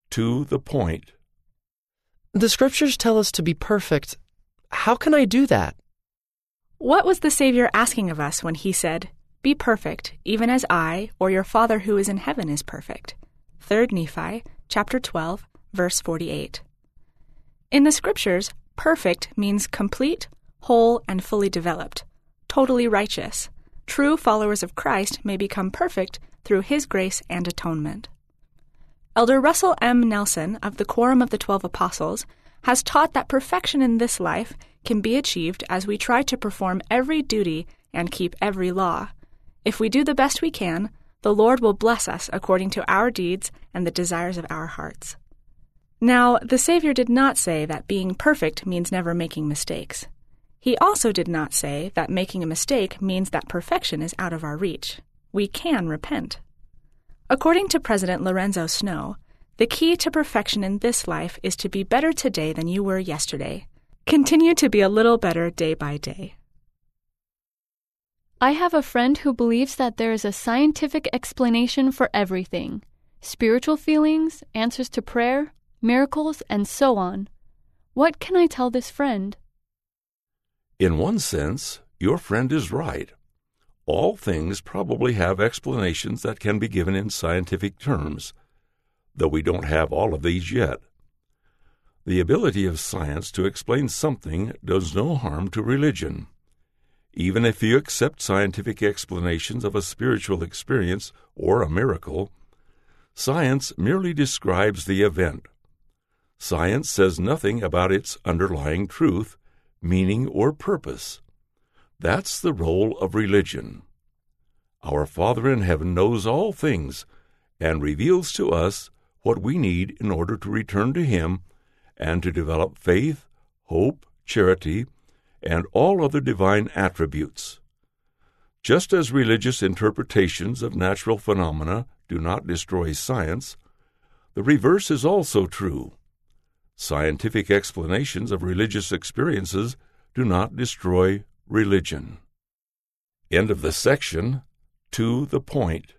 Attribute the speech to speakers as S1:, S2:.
S1: To the point.
S2: The Scriptures tell us to be perfect. How can I do that?
S3: What was the Savior asking of us when he said, "Be perfect, even as I, or your Father who is in heaven, is perfect"? 3 Nephi, chapter 12, verse 48. In the Scriptures, perfect means complete, whole, and fully developed, totally righteous. True followers of Christ may become perfect through His grace and atonement. Elder Russell M. Nelson of the Quorum of the 12 Apostles has taught that perfection in this life can be achieved as we try to perform every duty and keep every law. If we do the best we can, the Lord will bless us according to our deeds and the desires of our hearts. Now, the Savior did not say that being perfect means never making mistakes. He also did not say that making a mistake means that perfection is out of our reach. We can repent. According to President Lorenzo Snow, the key to perfection in this life is to be better today than you were yesterday. Continue to be a little better day by day.
S4: I have a friend who believes that there is a scientific explanation for everything: spiritual feelings, answers to prayer, miracles, and so on. What can I tell this friend?
S1: In one sense, your friend is right. All things probably have explanations that can be given in scientific terms, though we don't have all of these yet. The ability of science to explain something does no harm to religion. Even if you accept scientific explanations of a spiritual experience or a miracle, science merely describes the event. Science says nothing about its underlying truth, meaning, or purpose. That's the role of religion. Our Father in heaven knows all things and reveals to us what we need in order to return to Him and to develop faith, hope, charity, and all other divine attributes. Just as religious interpretations of natural phenomena do not destroy science, the reverse is also true. Scientific explanations of religious experiences do not destroy religion. End of the section. To the point.